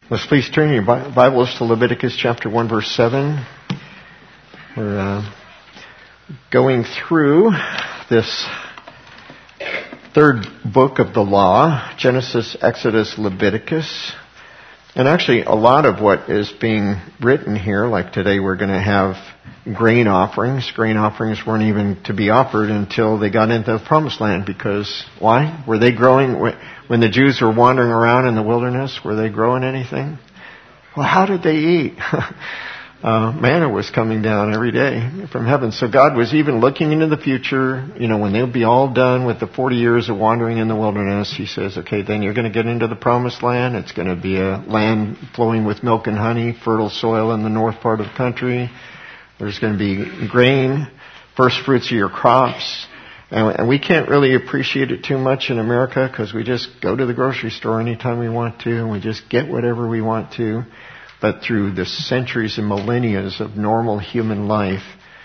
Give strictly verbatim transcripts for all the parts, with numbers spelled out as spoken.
Let's please turn your Bibles to Leviticus chapter one, verse seven. We're uh, going through this third book of the law, Genesis, Exodus, Leviticus. And actually, a lot of what is being written here, like today we're going to have grain offerings. Grain offerings weren't even to be offered until they got into the Promised Land, because why? Were they growing, when the Jews were wandering around in the wilderness, were they growing anything? Well, how did they eat? Uh, manna was coming down every day from heaven. So God was even looking into the future. You know, when they'll be all done with the forty years of wandering in the wilderness, He says, okay, then you're going to get into the Promised Land. It's going to be a land flowing with milk and honey, fertile soil in the north part of the country. There's going to be grain, first fruits of your crops. And, and we can't really appreciate it too much in America because we just go to the grocery store anytime we want to and we just get whatever we want to. But through the centuries and millennia of normal human life,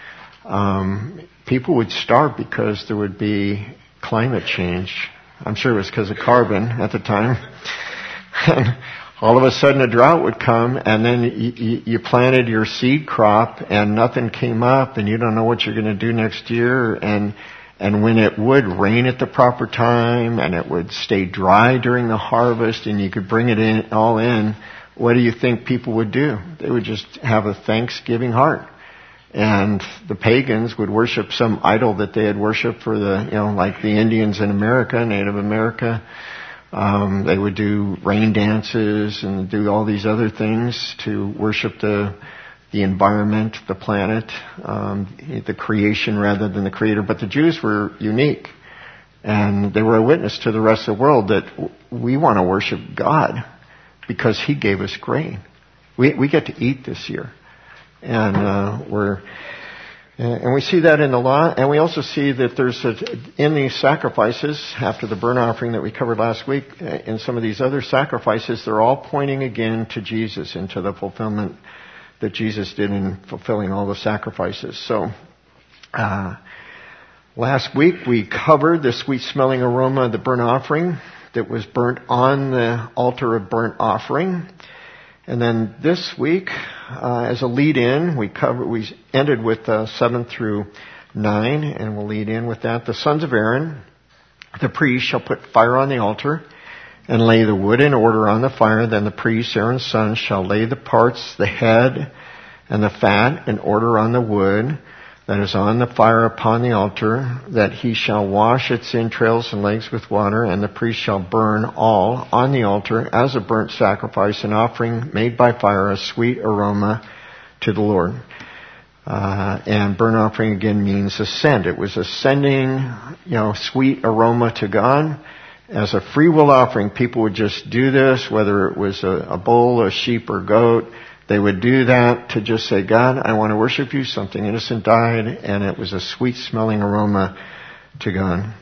um, people would starve because there would be climate change. I'm sure it was because of carbon at the time. And all of a sudden a drought would come, and then you, you planted your seed crop and nothing came up, and you don't know what you're going to do next year. And and when it would rain at the proper time and it would stay dry during the harvest and you could bring it in all in, what do you think people would do? They would just have a thanksgiving heart. And the pagans would worship some idol that they had worshipped for the, you know, like the Indians in America, Native America. Um, they would do rain dances and do all these other things to worship the the environment, the planet, um, the creation rather than the Creator. But the Jews were unique. And they were a witness to the rest of the world that we want to worship God, because He gave us grain. We we get to eat this year. And uh, we're and we see that in the law, and we also see that there's a, in these sacrifices, after the burnt offering that we covered last week, in some of these other sacrifices, they're all pointing again to Jesus, into the fulfillment that Jesus did in fulfilling all the sacrifices. So uh, last week we covered the sweet-smelling aroma of the burnt offering that was burnt on the altar of burnt offering. And then this week, uh, as a lead-in, we covered, we ended with uh, seven through nine, and we'll lead in with that. The sons of Aaron, the priest, shall put fire on the altar and lay the wood in order on the fire. Then the priest, Aaron's son, shall lay the parts, the head and the fat, in order on the wood that is on the fire upon the altar, that he shall wash its entrails and legs with water, and the priest shall burn all on the altar as a burnt sacrifice, an offering made by fire, a sweet aroma to the Lord. Uh, and burnt offering again means ascend. It was ascending, you know, sweet aroma to God. As a free will offering, people would just do this, whether it was a, a bull, a sheep, or goat. They would do that to just say, God, I want to worship you. Something innocent died, and it was a sweet-smelling aroma to God.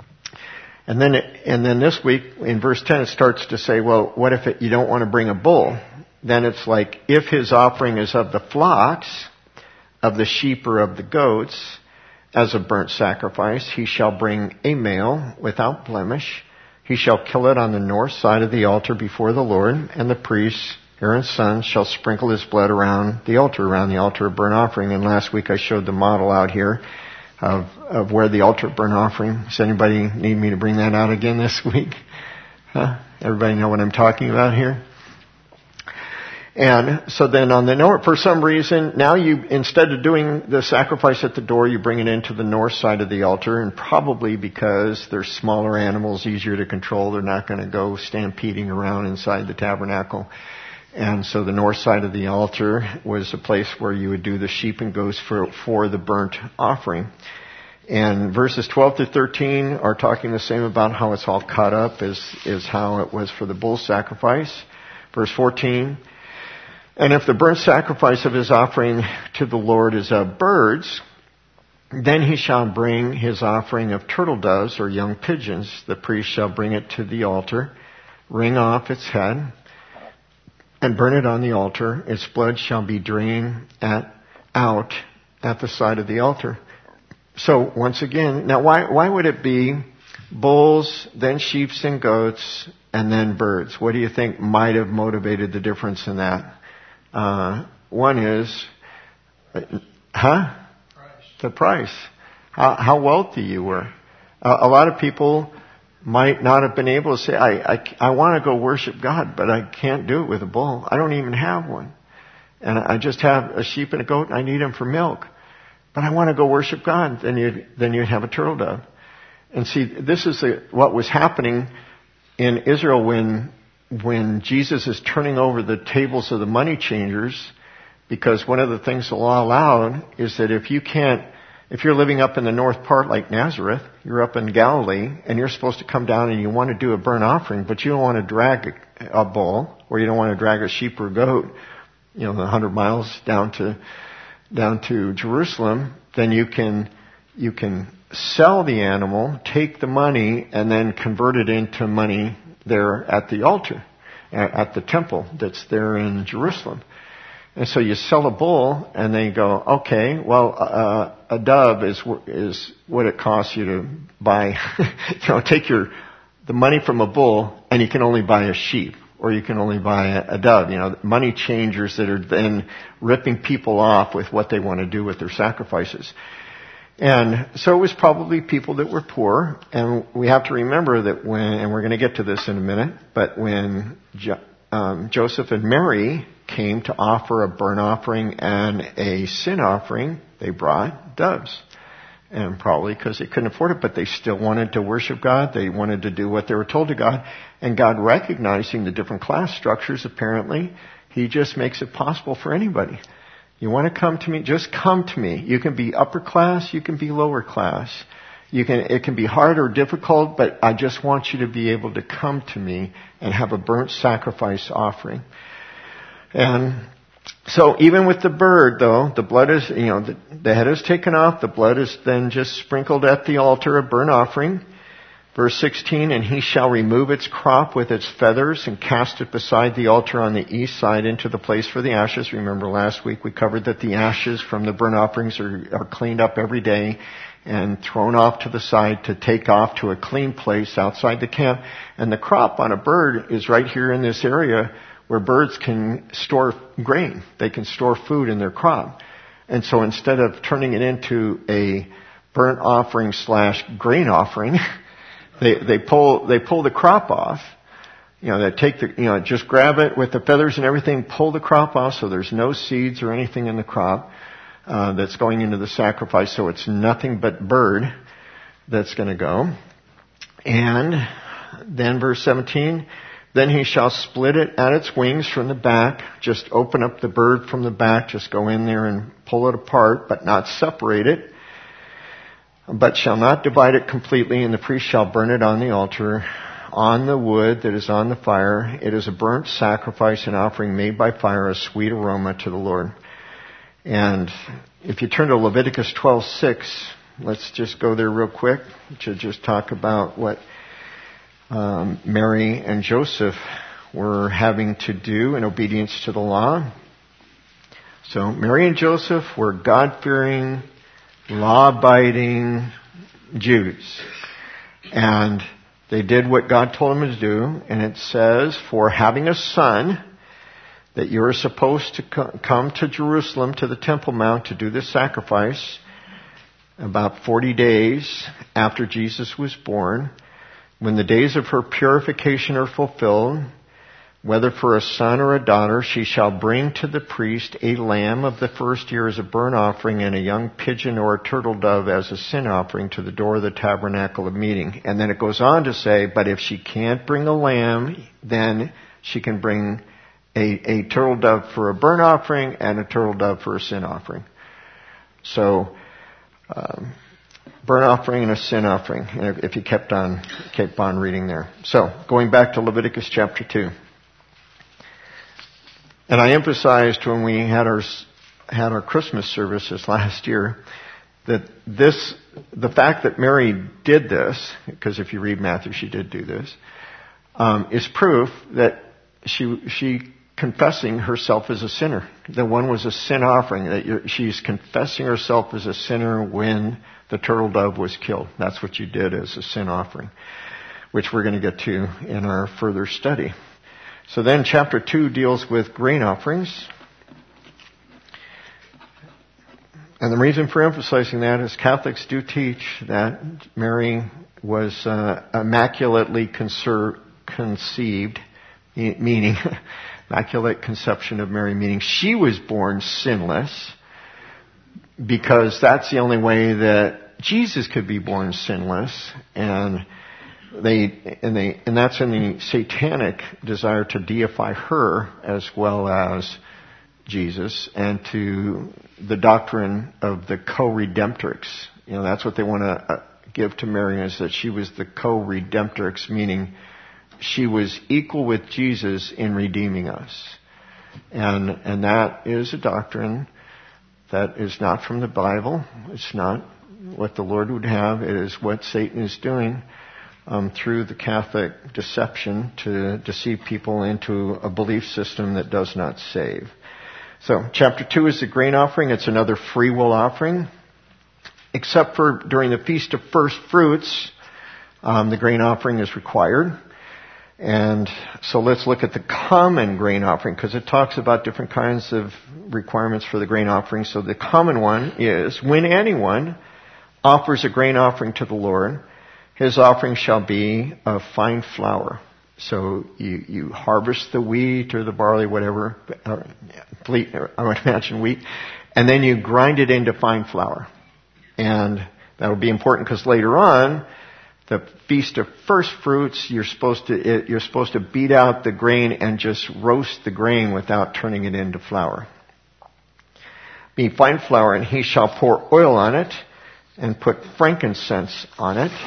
And then, it, and then this week in verse ten, it starts to say, well, what if it, you don't want to bring a bull? Then it's like, if his offering is of the flocks, of the sheep, or of the goats, as a burnt sacrifice, he shall bring a male without blemish. He shall kill it on the north side of the altar before the Lord, and the priest, Aaron's son, shall sprinkle his blood around the altar, around the altar of burnt offering. And last week I showed the model out here of, of where the altar of burnt offering. Does anybody need me to bring that out again this week? Huh? Everybody know what I'm talking about here? And so then on the north, for some reason, now you, instead of doing the sacrifice at the door, you bring it into the north side of the altar, and probably because they're smaller animals, easier to control, they're not going to go stampeding around inside the tabernacle. And so the north side of the altar was a place where you would do the sheep and goats for, for the burnt offering. And verses twelve to thirteen are talking the same about how it's all cut up as, as how it was for the bull sacrifice. Verse fourteen, and if the burnt sacrifice of his offering to the Lord is of birds, then he shall bring his offering of turtle doves or young pigeons. The priest shall bring it to the altar, wring off its head, and burn it on the altar. Its blood shall be drained at, out at the side of the altar. So once again, now why why would it be bulls, then sheep and goats, and then birds. What do you think might have motivated the difference in that? Uh, one is, huh? Price. The price. How, how wealthy you were. Uh, a lot of people might not have been able to say, I, I, I want to go worship God, but I can't do it with a bull. I don't even have one. And I just have a sheep and a goat, and I need them for milk. But I want to go worship God. Then you'd, then you'd have a turtle dove. And see, this is the, what was happening in Israel when, when Jesus is turning over the tables of the money changers, because one of the things the law allowed is that if you can't, if you're living up in the north part like Nazareth, you're up in Galilee, and you're supposed to come down and you want to do a burnt offering, but you don't want to drag a, a bull, or you don't want to drag a sheep or goat, you know, the hundred miles down to, down to Jerusalem, then you can, you can sell the animal, take the money, and then convert it into money there at the altar, at the temple that's there in Jerusalem. And so you sell a bull, and then you go, okay, well, uh, a dove is is what it costs you to buy. You know, take your the money from a bull, and you can only buy a sheep, or you can only buy a, a dove. You know, money changers that are then ripping people off with what they want to do with their sacrifices. And so it was probably people that were poor, and we have to remember that when, and we're going to get to this in a minute, but when jo, um, Joseph and Mary came to offer a burnt offering and a sin offering, they brought doves. And probably because they couldn't afford it, but they still wanted to worship God. They wanted to do what they were told to God. And God, recognizing the different class structures, apparently, He just makes it possible for anybody. You want to come to me? Just come to me. You can be upper class, you can be lower class. You can, it can be hard or difficult, but I just want you to be able to come to me and have a burnt sacrifice offering. And so even with the bird, though, the blood is, you know, the, the head is taken off, the blood is then just sprinkled at the altar of burnt offering. Verse sixteen, and he shall remove its crop with its feathers and cast it beside the altar on the east side into the place for the ashes. Remember last week we covered that the ashes from the burnt offerings are, are cleaned up every day and thrown off to the side to take off to a clean place outside the camp. And the crop on a bird is right here in this area where birds can store grain. They can store food in their crop. And so instead of turning it into a burnt offering slash grain offering, they, they pull, they pull the crop off. You know, they take the, you know, just grab it with the feathers and everything, pull the crop off so there's no seeds or anything in the crop, uh, that's going into the sacrifice. So it's nothing but bird that's going to go. And then verse seventeen, then he shall split it at its wings from the back. Just open up the bird from the back. Just go in there and pull it apart, but not separate it. But shall not divide it completely, and the priest shall burn it on the altar, on the wood that is on the fire. It is a burnt sacrifice, an offering made by fire, a sweet aroma to the Lord. And if you turn to Leviticus twelve six, let's just go there real quick to just talk about what Um, Mary and Joseph were having to do in obedience to the law. So Mary and Joseph were God-fearing, law-abiding Jews. And they did what God told them to do. And it says, for having a son, that you are supposed to co- come to Jerusalem, to the Temple Mount, to do this sacrifice about forty days after Jesus was born. When the days of her purification are fulfilled, whether for a son or a daughter, she shall bring to the priest a lamb of the first year as a burnt offering and a young pigeon or a turtle dove as a sin offering to the door of the tabernacle of meeting. And then it goes on to say, but if she can't bring a lamb, then she can bring a, a turtle dove for a burnt offering and a turtle dove for a sin offering. So, um, burnt offering and a sin offering, if you kept on kept on reading there. So, going back to Leviticus chapter two. And I emphasized when we had our had our Christmas services last year that this, the fact that Mary did this, because if you read Matthew, she did do this, um, is proof that she she confessing herself as a sinner. The one was a sin offering, that you're, she's confessing herself as a sinner when the turtle dove was killed. That's what you did as a sin offering. which we're going to get to in our further study. So then chapter two deals with grain offerings. And the reason for emphasizing that is Catholics do teach that Mary was uh, immaculately conser- conceived, meaning immaculate conception of Mary, meaning she was born sinless, because that's the only way that Jesus could be born sinless, and they and they and that's in the satanic desire to deify her as well as Jesus, and to the doctrine of the co-redemptrix. You know, that's what they want to uh, give to Mary, is that she was the co-redemptrix, meaning she was equal with Jesus in redeeming us. And and that is a doctrine that is not from the Bible. It's not what the Lord would have. It is what Satan is doing um, through the Catholic deception to deceive people into a belief system that does not save. So, chapter two is the grain offering. It's another free will offering. Except for during the Feast of First Fruits, um, the grain offering is required. And so let's look at the common grain offering, because it talks about different kinds of requirements for the grain offering. So the common one is, when anyone offers a grain offering to the Lord, his offering shall be of fine flour. So you, you harvest the wheat or the barley, whatever, or, I would imagine wheat, and then you grind it into fine flour. And that will be important because later on, the Feast of First Fruits, you're supposed to it, you're supposed to beat out the grain and just roast the grain without turning it into flour. Be fine flour, and he shall pour oil on it and put frankincense on it,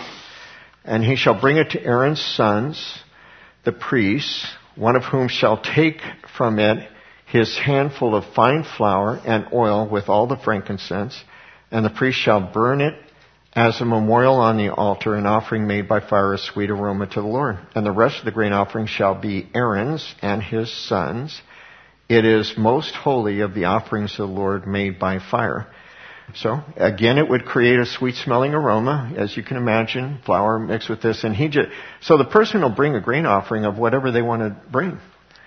and he shall bring it to Aaron's sons, the priests, one of whom shall take from it his handful of fine flour and oil with all the frankincense, and the priest shall burn it as a memorial on the altar, an offering made by fire, a sweet aroma to the Lord. And the rest of the grain offering shall be Aaron's and his sons. It is most holy of the offerings of the Lord made by fire. So, again, it would create a sweet-smelling aroma, as you can imagine, flour mixed with this. And he just, so the person will bring a grain offering of whatever they want to bring.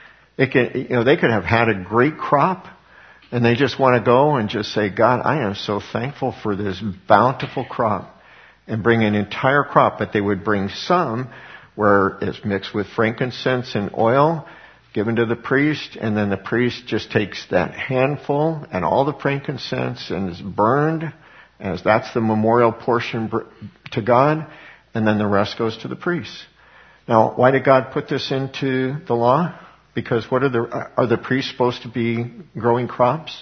It can, you know, they could have had a great crop, and they just want to go and just say, God, I am so thankful for this bountiful crop, and bring an entire crop. But they would bring some where it's mixed with frankincense and oil, given to the priest, and then the priest just takes that handful and all the frankincense and is burned, as that's the memorial portion to God, and then the rest goes to the priest. Now, why did God put this into the law? Because what are the are the priests supposed to be growing crops?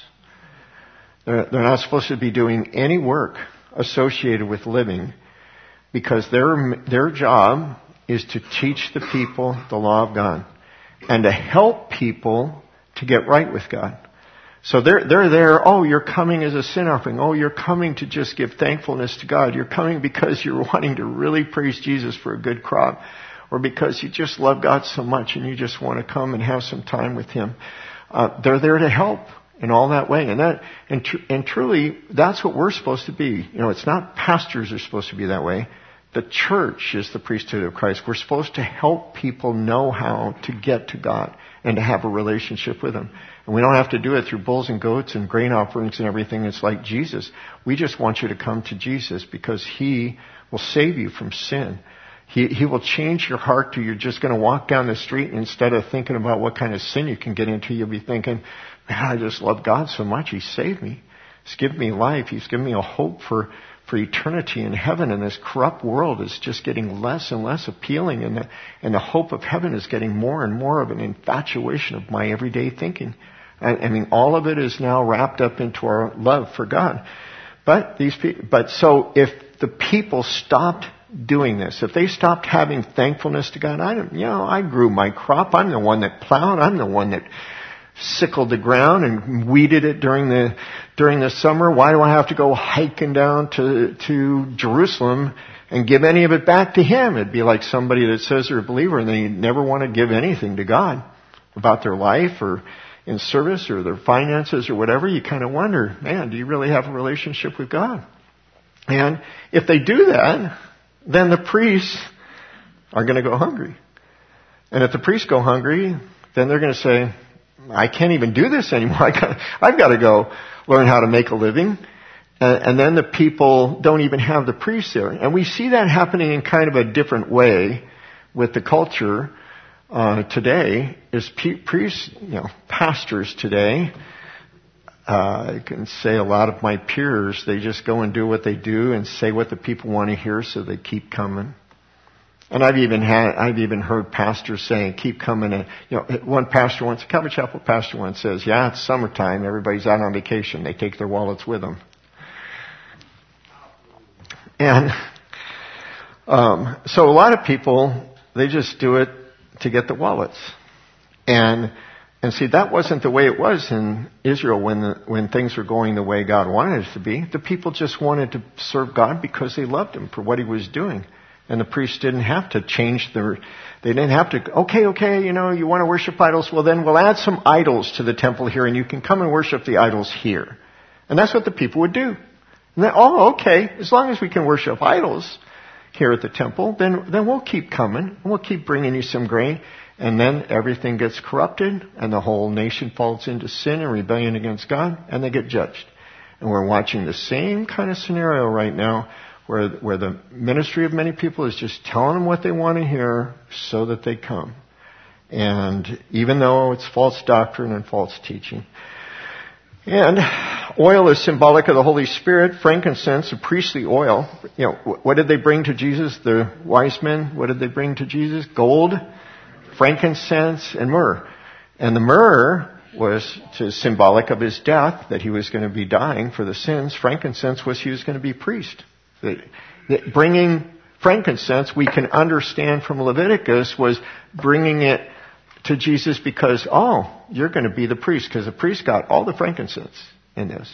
They're, they're not supposed to be doing any work associated with living, because their their job is to teach the people the law of God, and to help people to get right with God. So they're, they're there, oh, you're coming as a sin offering. Oh, you're coming to just give thankfulness to God. You're coming because you're wanting to really praise Jesus for a good crop, or because you just love God so much and you just want to come and have some time with Him. Uh, they're there to help in all that way. And that, and, tr- and truly, that's what we're supposed to be. You know, it's not pastors are supposed to be that way. The church is the priesthood of Christ. We're supposed to help people know how to get to God and to have a relationship with Him. And we don't have to do it through bulls and goats and grain offerings and everything. It's like Jesus. We just want you to come to Jesus because He will save you from sin. He, he will change your heart to you're just going to walk down the street, and instead of thinking about what kind of sin you can get into, you'll be thinking, man, I just love God so much. He saved me. He's given me life. He's given me a hope for for eternity in heaven, and this corrupt world is just getting less and less appealing, and the, and the hope of heaven is getting more and more of an infatuation of my everyday thinking. I, I mean, all of it is now wrapped up into our love for God. But these people, but so if the people stopped doing this, if they stopped having thankfulness to God, I don't, you know, I grew my crop. I'm the one that plowed. I'm the one that sickled the ground and weeded it during the during the summer. Why do I have to go hiking down to to Jerusalem and give any of it back to Him? It'd be like somebody that says they're a believer and they never want to give anything to God about their life or in service or their finances or whatever. You kind of wonder, man, do you really have a relationship with God? And if they do that, then the priests are going to go hungry. And if the priests go hungry, then they're going to say, I can't even do this anymore. I got, I've got to go learn how to make a living. And, and then the people don't even have the priests there. And we see that happening in kind of a different way with the culture uh, today. Is pe- priests, you know, pastors today. Uh, I can say a lot of my peers, they just go and do what they do and say what the people want to hear, so they keep coming. And I've even had, I've even heard pastors saying, keep coming. And, you know, one pastor once, a Calvary Chapel pastor once says, yeah, it's summertime, everybody's out on vacation. They take their wallets with them. And, um, so a lot of people, they just do it to get the wallets. And, and see, that wasn't the way it was in Israel when the, when things were going the way God wanted it to be. The people just wanted to serve God because they loved Him for what He was doing. And the priests didn't have to change their, they didn't have to, okay, okay, you know, you want to worship idols? Well, then we'll add some idols to the temple here and you can come and worship the idols here. And that's what the people would do. And then, oh, okay, as long as we can worship idols here at the temple, then, then we'll keep coming and we'll keep bringing you some grain. And then everything gets corrupted and the whole nation falls into sin and rebellion against God and they get judged. And we're watching the same kind of scenario right now, where where the ministry of many people is just telling them what they want to hear so that they come. And even though it's false doctrine and false teaching. And oil is symbolic of the Holy Spirit. Frankincense, a priestly oil. You know, what did they bring to Jesus? The wise men, what did they bring to Jesus? Gold, frankincense, and myrrh. And the myrrh was to, symbolic of His death, that He was going to be dying for the sins. Frankincense was He was going to be priest. That, that bringing frankincense, we can understand from Leviticus, was bringing it to Jesus because, oh, you're going to be the priest, because the priest got all the frankincense in this.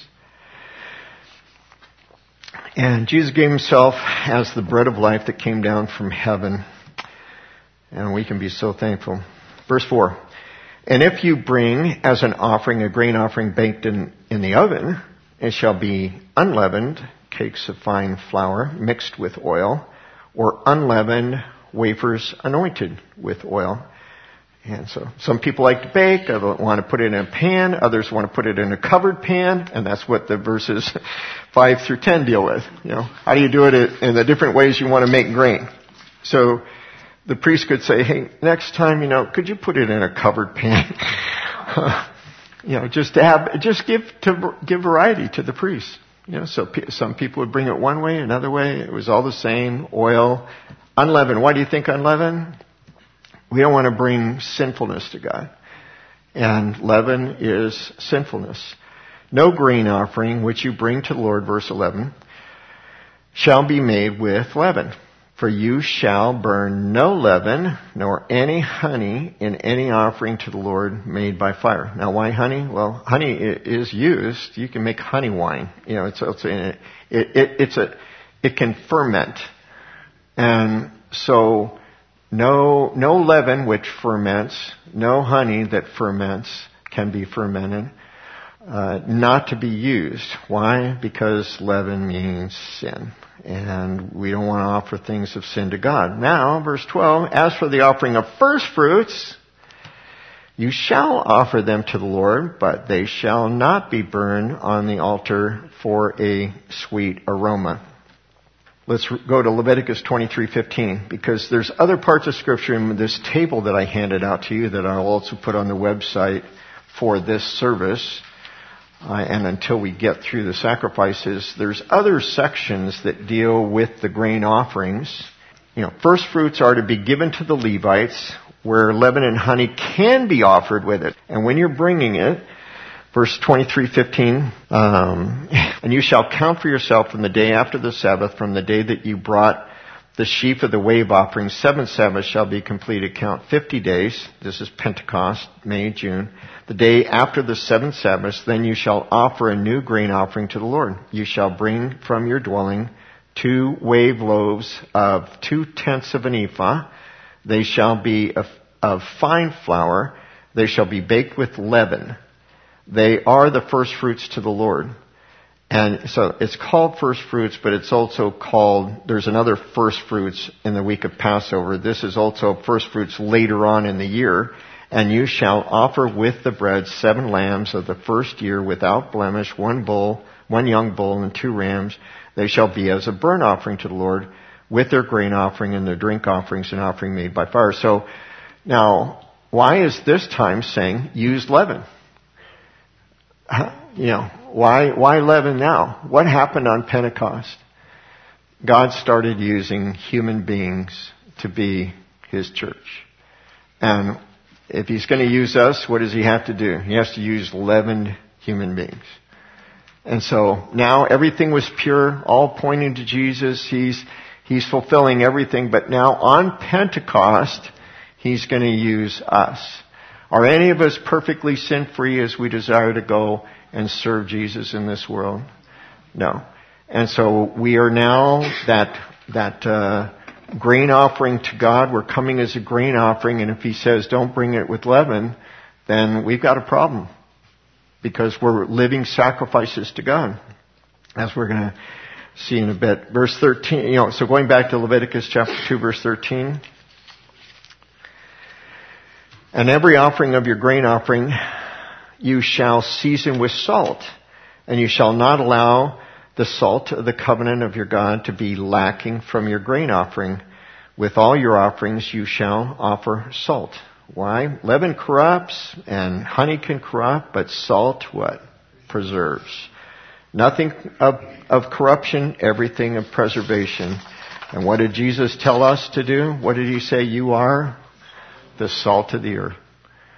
And Jesus gave Himself as the bread of life that came down from heaven. And we can be so thankful. Verse four. And if you bring as an offering a grain offering baked in, in the oven, it shall be unleavened, cakes of fine flour mixed with oil, or unleavened wafers anointed with oil. And so some people like to bake, others want to put it in a pan, others want to put it in a covered pan, and that's what the verses five through ten deal with. You know, how do you do it in the different ways you want to make grain? So the priest could say, hey, next time, you know, could you put it in a covered pan? you know, just to have, just give to give variety to the priest. You know, so p- some people would bring it one way, another way. It was all the same. Oil, unleavened. Why do you think unleavened? We don't want to bring sinfulness to God. And leaven is sinfulness. No grain offering which you bring to the Lord, verse eleven, shall be made with leaven. For you shall burn no leaven, nor any honey in any offering to the Lord made by fire. Now, why honey? Well, honey is used. You can make honey wine. You know, it's, it's it, it, it's a it can ferment, and so no no leaven which ferments, no honey that ferments can be fermented. Uh, not to be used. Why? Because leaven means sin. And we don't want to offer things of sin to God. Now, verse twelve, as for the offering of first fruits, you shall offer them to the Lord, but they shall not be burned on the altar for a sweet aroma. Let's go to Leviticus twenty-three fifteen, because there's other parts of Scripture in this table that I handed out to you that I'll also put on the website for this service. Uh, and until we get through the sacrifices, there's other sections that deal with the grain offerings. You know, first fruits are to be given to the Levites, where leaven and honey can be offered with it. And when you're bringing it, verse twenty-three fifteen, um, and you shall count for yourself from the day after the Sabbath, from the day that you brought the sheaf of the wave offering, seven Sabbaths shall be completed. Count fifty days. This is Pentecost, May, June. The day after the seventh Sabbath, then you shall offer a new grain offering to the Lord. You shall bring from your dwelling two wave loaves of two tenths of an ephah. They shall be of, of fine flour. They shall be baked with leaven. They are the first fruits to the Lord. And so it's called first fruits, but it's also called, there's another first fruits in the week of Passover. This is also first fruits later on in the year. And you shall offer with the bread seven lambs of the first year without blemish, one bull, one young bull, and two rams. They shall be as a burnt offering to the Lord with their grain offering and their drink offerings, an offering made by fire. So now, why is this time saying use leaven? You know, why, why leaven now? What happened on Pentecost? God started using human beings to be His church. And if He's going to use us, what does He have to do? He has to use leavened human beings. And so now everything was pure, all pointing to Jesus. He's, He's fulfilling everything. But now on Pentecost, He's going to use us. Are any of us perfectly sin-free as we desire to go and serve Jesus in this world? No. And so we are now that, that, uh, grain offering to God. We're coming as a grain offering, and if He says don't bring it with leaven, then we've got a problem, because we're living sacrifices to God, as we're going to see in a bit. Verse thirteen, you know, so going back to Leviticus chapter two, verse thirteen. And every offering of your grain offering you shall season with salt, and you shall not allow the salt of the covenant of your God to be lacking from your grain offering. With all your offerings you shall offer salt. Why? Leaven corrupts and honey can corrupt, but salt what? Preserves. Nothing of, of corruption, everything of preservation. And what did Jesus tell us to do? What did He say? You are the salt of the earth.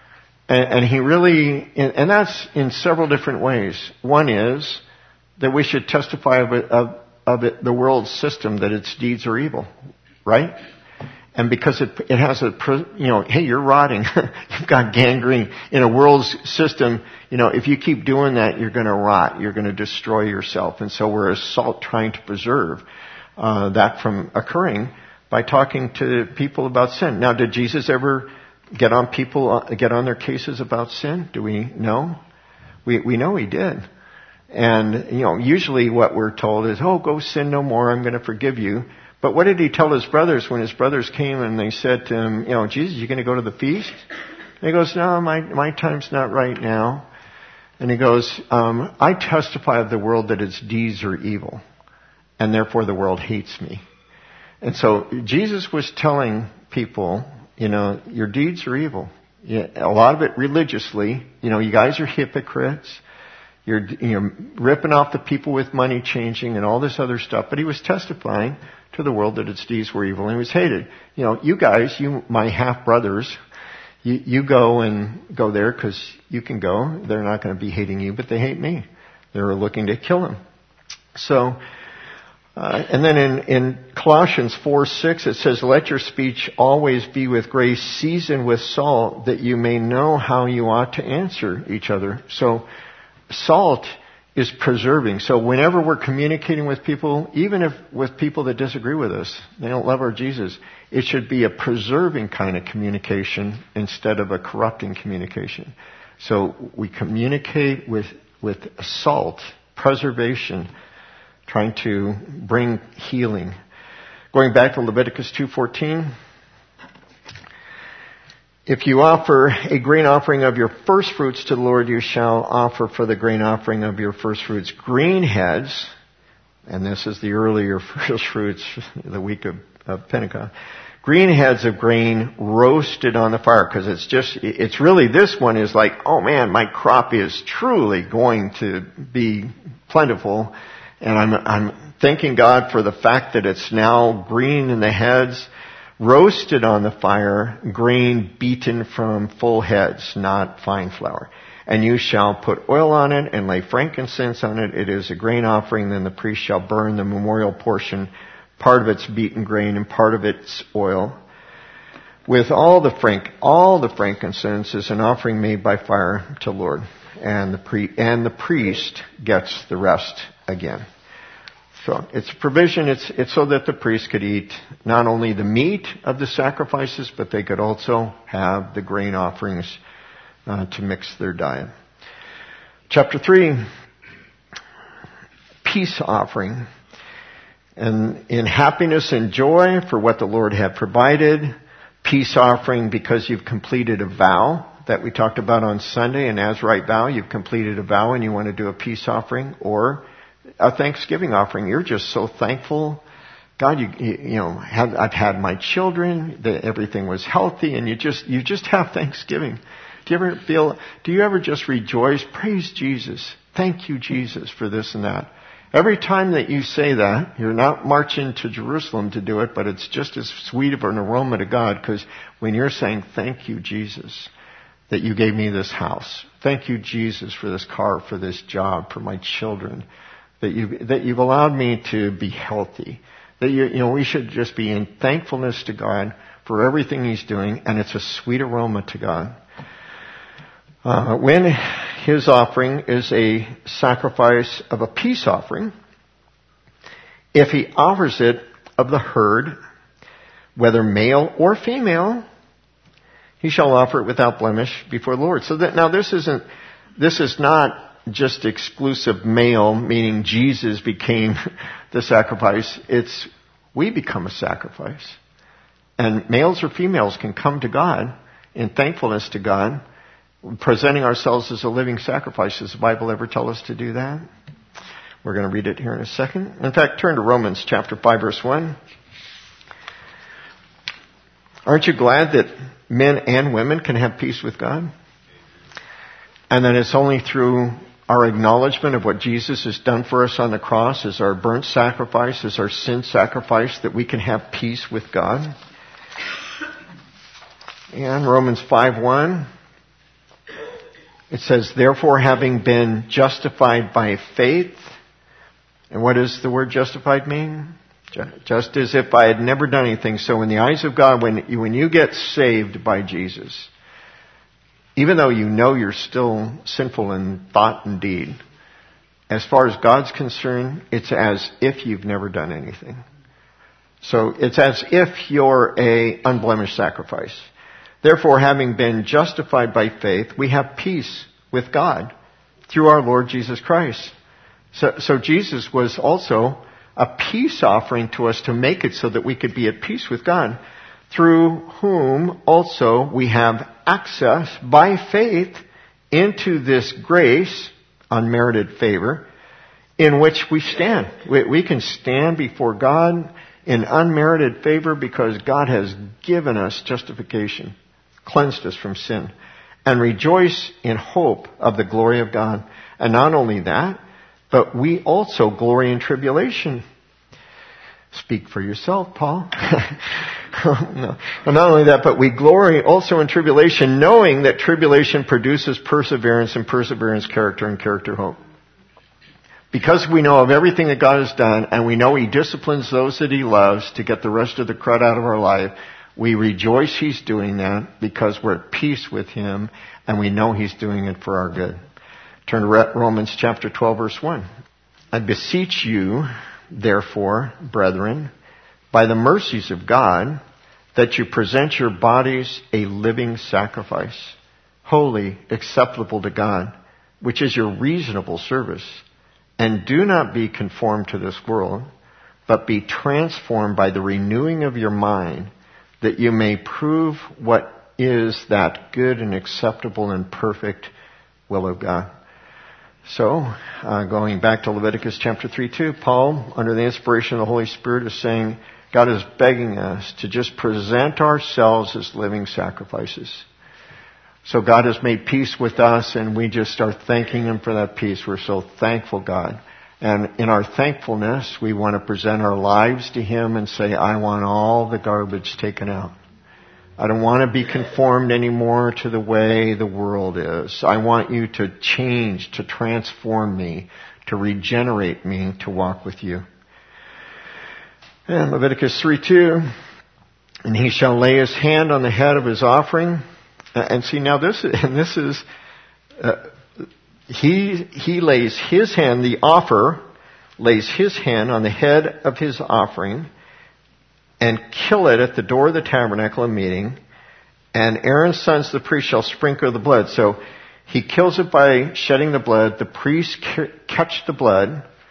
And, and He really, and that's in several different ways. One is that we should testify of, it, of, of it, the world's system, that its deeds are evil, right? And because it, it has a, you know, hey, you're rotting. You've got gangrene. In a world's system, you know, if you keep doing that, you're going to rot. You're going to destroy yourself. And so we're as salt trying to preserve uh, that from occurring by talking to people about sin. Now, did Jesus ever get on people, uh, get on their cases about sin? Do we know? We, we know He did. And, you know, usually what we're told is, oh, go sin no more, I'm going to forgive you. But what did He tell His brothers when His brothers came and they said to Him, you know, Jesus, you going to go to the feast? And He goes, no, my, my time's not right now. And He goes, um, I testify of the world that its deeds are evil, and therefore the world hates me. And so Jesus was telling people, you know, your deeds are evil. Yeah, a lot of it religiously. You know, you guys are hypocrites. You're, you're ripping off the people with money changing and all this other stuff. But He was testifying to the world that its deeds were evil and He was hated. You know, you guys, you, my half-brothers, you, you go and go there because you can go. They're not going to be hating you, but they hate me. They're looking to kill Him. So, uh, and then in, in Colossians four six, it says, let your speech always be with grace, seasoned with salt, that you may know how you ought to answer each other. So, salt is preserving. So whenever we're communicating with people, even if with people that disagree with us, they don't love our Jesus, it should be a preserving kind of communication instead of a corrupting communication. So we communicate with, with salt, preservation, trying to bring healing. Going back to Leviticus two fourteen. If you offer a grain offering of your first fruits to the Lord, you shall offer for the grain offering of your first fruits green heads, and this is the earlier first fruits, the week of, of Pentecost, green heads of grain roasted on the fire, because it's just, it's really, this one is like, oh man, my crop is truly going to be plentiful, and I'm, I'm thanking God for the fact that it's now green in the heads, roasted on the fire, grain beaten from full heads, not fine flour. And you shall put oil on it and lay frankincense on it. It is a grain offering. Then the priest shall burn the memorial portion, part of its beaten grain and part of its oil. With all the frank, all the frankincense is an offering made by fire to Lord. And the pre, and the priest gets the rest again. So it's provision, it's, it's so that the priest could eat not only the meat of the sacrifices, but they could also have the grain offerings uh, to mix their diet. Chapter three, peace offering. And in happiness and joy for what the Lord had provided, peace offering because you've completed a vow that we talked about on Sunday, an Nazirite vow. You've completed a vow and you want to do a peace offering, or a thanksgiving offering. You're just so thankful. God, you, you, you know, have, I've had my children, that everything was healthy, and you just, you just have thanksgiving. Do you ever feel, do you ever just rejoice? Praise Jesus. Thank you, Jesus, for this and that. Every time that you say that, you're not marching to Jerusalem to do it, but it's just as sweet of an aroma to God, because when you're saying, thank you, Jesus, that you gave me this house. Thank you, Jesus, for this car, for this job, for my children, that you, that you've allowed me to be healthy. That you, you know, we should just be in thankfulness to God for everything He's doing, and it's a sweet aroma to God. Uh, when His offering is a sacrifice of a peace offering, if He offers it of the herd, whether male or female, He shall offer it without blemish before the Lord. So that now this isn't, this is not just exclusive male, meaning Jesus became the sacrifice. It's, we become a sacrifice. And males or females can come to God in thankfulness to God, presenting ourselves as a living sacrifice. Does the Bible ever tell us to do that? We're going to read it here in a second. In fact, turn to Romans chapter five, verse one. Aren't you glad that men and women can have peace with God? And that it's only through our acknowledgement of what Jesus has done for us on the cross as our burnt sacrifice, as our sin sacrifice, that we can have peace with God. And Romans five one, it says, therefore, having been justified by faith, and what does the word justified mean? Just as if I had never done anything. So in the eyes of God, when you, when you get saved by Jesus, even though you know you're still sinful in thought and deed, as far as God's concerned, it's as if you've never done anything. So it's as if you're a unblemished sacrifice. Therefore, having been justified by faith, we have peace with God through our Lord Jesus Christ. So, so Jesus was also a peace offering to us to make it so that we could be at peace with God, through whom also we have access by faith into this grace, unmerited favor, in which we stand. We, we can stand before God in unmerited favor because God has given us justification, cleansed us from sin, and rejoice in hope of the glory of God. And not only that, but we also glory in tribulation. Speak for yourself, Paul. No. And not only that, but we glory also in tribulation, knowing that tribulation produces perseverance, and perseverance character, and character hope. Because we know of everything that God has done, and we know He disciplines those that He loves to get the rest of the crud out of our life, we rejoice He's doing that because we're at peace with Him, and we know He's doing it for our good. Turn to Romans chapter twelve, verse one. I beseech you, therefore, brethren, by the mercies of God, that you present your bodies a living sacrifice, holy, acceptable to God, which is your reasonable service. And do not be conformed to this world, but be transformed by the renewing of your mind, that you may prove what is that good and acceptable and perfect will of God. So, uh, going back to Leviticus chapter three two, Paul, under the inspiration of the Holy Spirit, is saying God is begging us to just present ourselves as living sacrifices. So God has made peace with us, and we just are thanking Him for that peace. We're so thankful, God. And in our thankfulness, we want to present our lives to Him and say, I want all the garbage taken out. I don't want to be conformed anymore to the way the world is. I want you to change, to transform me, to regenerate me, to walk with you. And Leviticus three two, and he shall lay his hand on the head of his offering. And see, now this is, and this is, uh, he, he lays his hand, the offer lays his hand on the head of his offering, and kill it at the door of the tabernacle of meeting, and Aaron's sons, the priest, shall sprinkle the blood. So he kills it by shedding the blood. The priest catch the blood,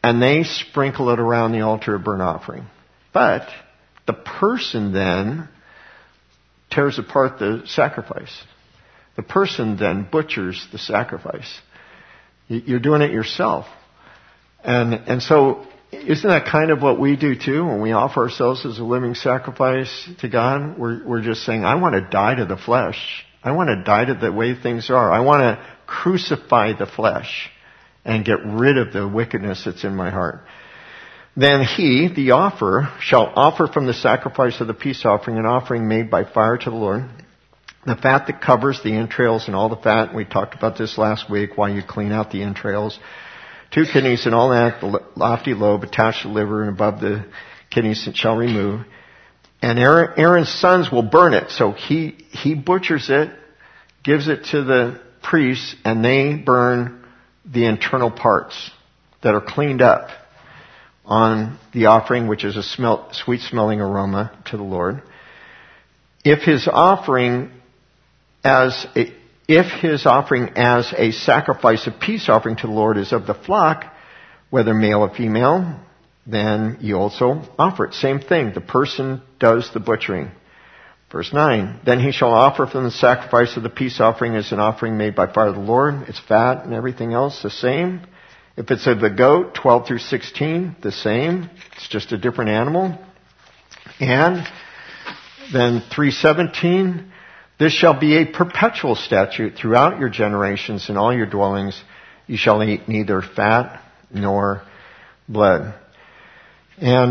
and they sprinkle it around the altar of burnt offering. But the person then tears apart the sacrifice. The person then butchers the sacrifice. You're doing it yourself. And and so, isn't that kind of what we do too when we offer ourselves as a living sacrifice to God? We're we're just saying, I want to die to the flesh. I want to die to the way things are. I want to crucify the flesh and get rid of the wickedness that's in my heart. Then he, the offerer, shall offer from the sacrifice of the peace offering an offering made by fire to the Lord. The fat that covers the entrails and all the fat, we talked about this last week, while you clean out the entrails. Two kidneys and all that, the lofty lobe attached to the liver and above the kidneys it shall remove. And Aaron, Aaron's sons will burn it. So he, he butchers it, gives it to the priests, and they burn the internal parts that are cleaned up on the offering, which is a smell, sweet smelling aroma to the Lord. If his offering as a, if his offering as a sacrifice of peace offering to the Lord is of the flock, whether male or female, then you also offer it. Same thing. The person does the butchering. Verse nine, then he shall offer from the sacrifice of the peace offering as an offering made by fire to the Lord. It's fat and everything else the same. If it's of the goat, twelve through sixteen, the same. It's just a different animal. And then three seventeen, this shall be a perpetual statute throughout your generations in all your dwellings. You shall eat neither fat nor blood. And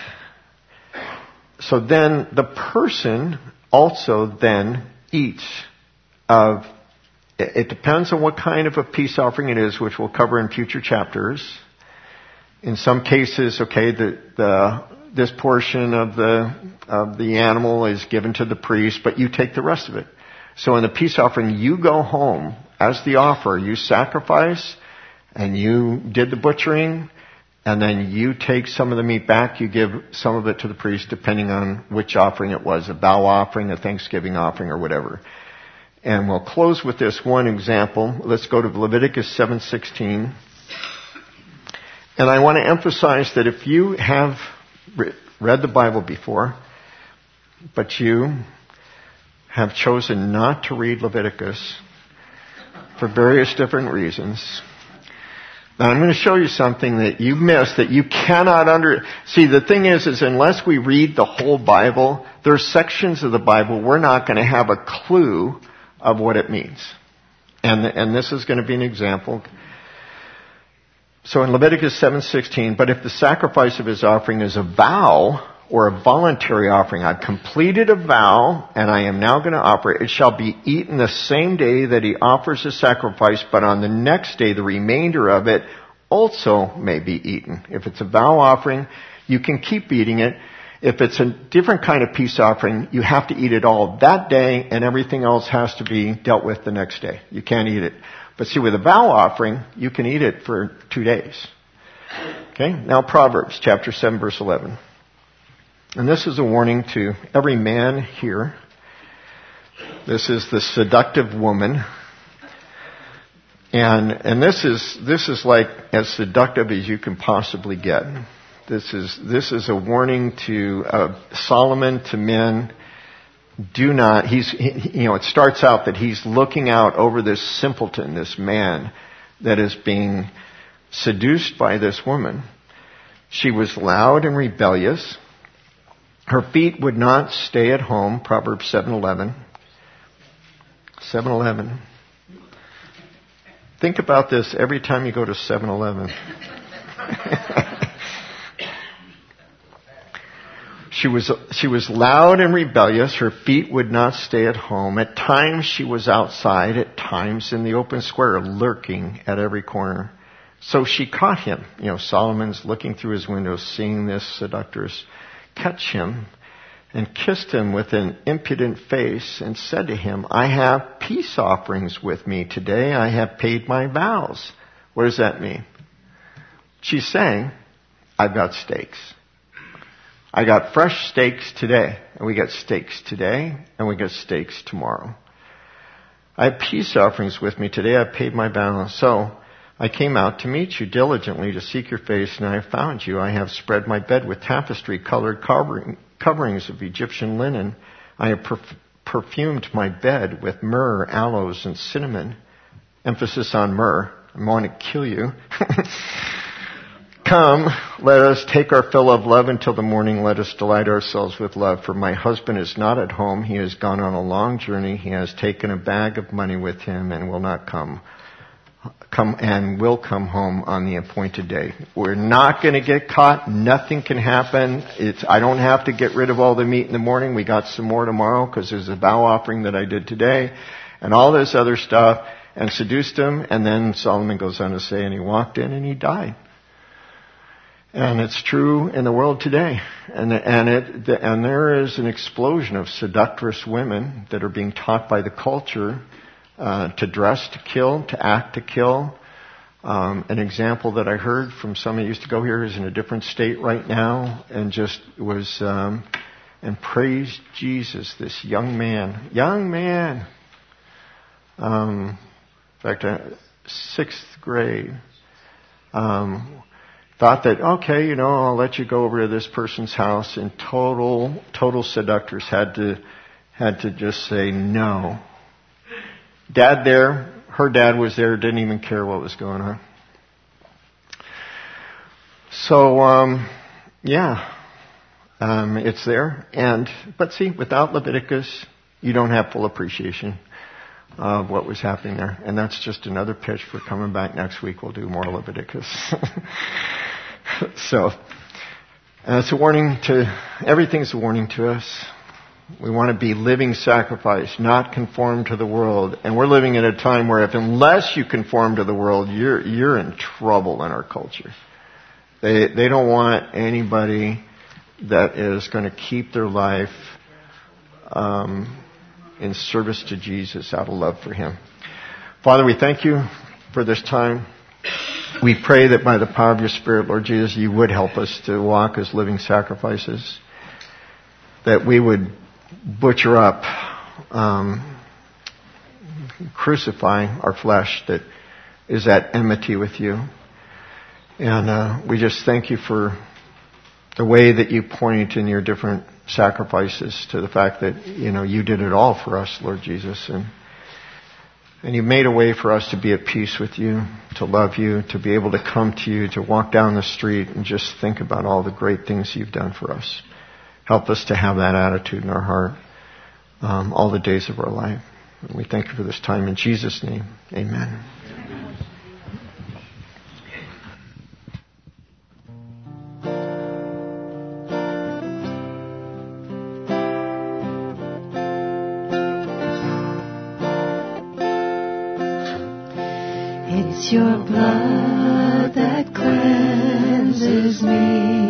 so then the person also then eats of, it depends on what kind of a peace offering it is, which we'll cover in future chapters. In some cases, okay, the, the this portion of the of the animal is given to the priest, but you take the rest of it. So in the peace offering, you go home as the offerer, you sacrifice, and you did the butchering, and then you take some of the meat back, you give some of it to the priest, depending on which offering it was, a vow offering, a thanksgiving offering, or whatever. And we'll close with this one example. Let's go to Leviticus seven sixteen. And I want to emphasize that if you have read the Bible before, but you have chosen not to read Leviticus for various different reasons, now I'm going to show you something that you missed, that you cannot under... See, the thing is, is unless we read the whole Bible, there are sections of the Bible we're not going to have a clue of what it means. And, and this is going to be an example. So in Leviticus seven sixteen, but if the sacrifice of his offering is a vow or a voluntary offering, I've completed a vow and I am now going to offer it, it shall be eaten the same day that he offers the sacrifice, but on the next day the remainder of it also may be eaten. If it's a vow offering, you can keep eating it. If it's a different kind of peace offering, you have to eat it all that day and everything else has to be dealt with the next day. You can't eat it. But see, with a vow offering, you can eat it for two days. Okay? Now Proverbs chapter seven verse eleven. And this is a warning to every man here. This is the seductive woman. And and this is this is like as seductive as you can possibly get. This is this is a warning to uh, Solomon, to men. Do not, he's, he, you know, it starts out that he's looking out over this simpleton, this man that is being seduced by this woman. She was loud and rebellious. Her feet would not stay at home, Proverbs seven eleven. seven eleven. Think about this every time you go to seven eleven. She was, she was loud and rebellious. Her feet would not stay at home. At times she was outside, at times in the open square, lurking at every corner. So she caught him. You know, Solomon's looking through his window, seeing this seductress catch him, and kissed him with an impudent face and said to him, I have peace offerings with me today. I have paid my vows. What does that mean? She's saying, I've got steaks. I got fresh steaks today, and we got steaks today, and we got steaks tomorrow. I have peace offerings with me today. I've paid my vows. So I came out to meet you diligently to seek your face, and I have found you. I have spread my bed with tapestry-colored covering, coverings of Egyptian linen. I have perf- perfumed my bed with myrrh, aloes, and cinnamon. Emphasis on myrrh. I want to kill you. Come, let us take our fill of love until the morning. Let us delight ourselves with love. For my husband is not at home. He has gone on a long journey. He has taken a bag of money with him and will not come. Come and will come home on the appointed day. We're not going to get caught. Nothing can happen. It's, I don't have to get rid of all the meat in the morning. We got some more tomorrow because there's a vow offering that I did today and all this other stuff, and seduced him. And then Solomon goes on to say, and he walked in and he died. And it's true in the world today. And, and, it, and there is an explosion of seductress women that are being taught by the culture Uh, to dress to kill, to act to kill. Um, an example that I heard from somebody who used to go here is in a different state right now, and just was, um, and praised Jesus, this young man, young man, um, in fact, uh, sixth grade, um, thought that, okay, you know, I'll let you go over to this person's house, and total, total seductress had to, had to just say no. Dad there, her dad was there, didn't even care what was going on. So, um, yeah, um, it's there. And, but see, without Leviticus, you don't have full appreciation of what was happening there. And that's just another pitch for coming back next week. We'll do more Leviticus. So, and it's a warning to, everything's a warning to us. We want to be living sacrifice, not conform to the world. And we're living in a time where if unless you conform to the world, you're you're in trouble in our culture. They they don't want anybody that is going to keep their life um, in service to Jesus out of love for Him. Father, we thank you for this time. We pray that by the power of your Spirit, Lord Jesus, you would help us to walk as living sacrifices. That we would butcher up, um, crucify our flesh that is at enmity with you. And uh, we just thank you for the way that you point in your different sacrifices to the fact that, you know, you did it all for us, Lord Jesus. And and you made a way for us to be at peace with you, to love you, to be able to come to you, to walk down the street and just think about all the great things you've done for us. Help us to have that attitude in our heart um, all the days of our life. And we thank you for this time. In Jesus' name, amen. It's your blood that cleanses me.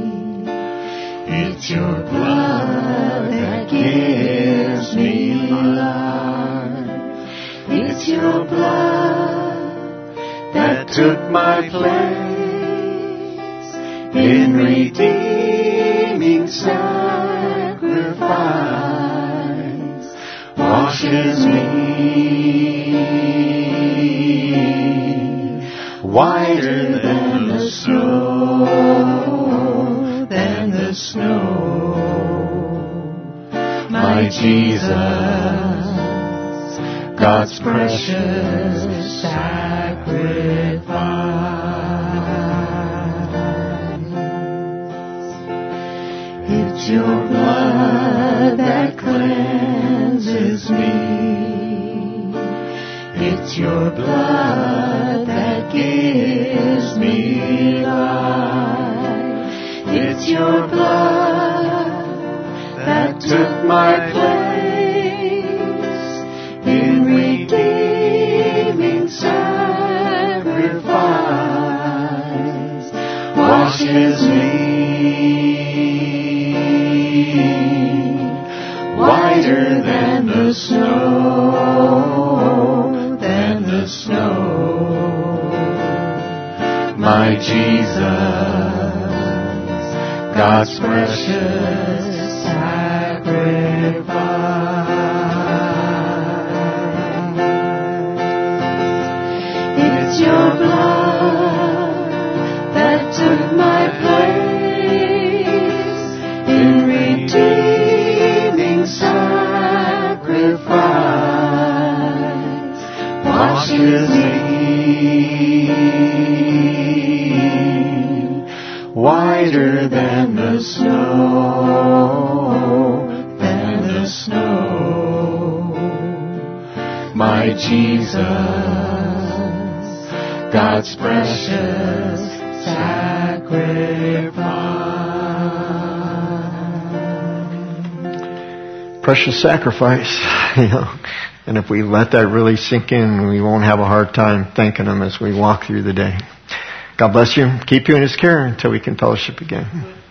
It's your blood that gives me life. It's your blood that took my place in redeeming sacrifice. Washes me whiter than the snow, than the snow. My Jesus, God's precious sacrifice. It's your blood that cleanses me. It's your blood that gives me life. It's your blood that took my place in redeeming sacrifice. Washes me whiter than the snow, than the snow. My Jesus, God's precious sacrifice. It's your blood took my place in redeeming sacrifice, washes me whiter than the snow, than the snow. My Jesus, God's precious sacrifice. Precious sacrifice, you know. And if we let that really sink in, we won't have a hard time thanking Him as we walk through the day. God bless you. Keep you in His care until we can fellowship again.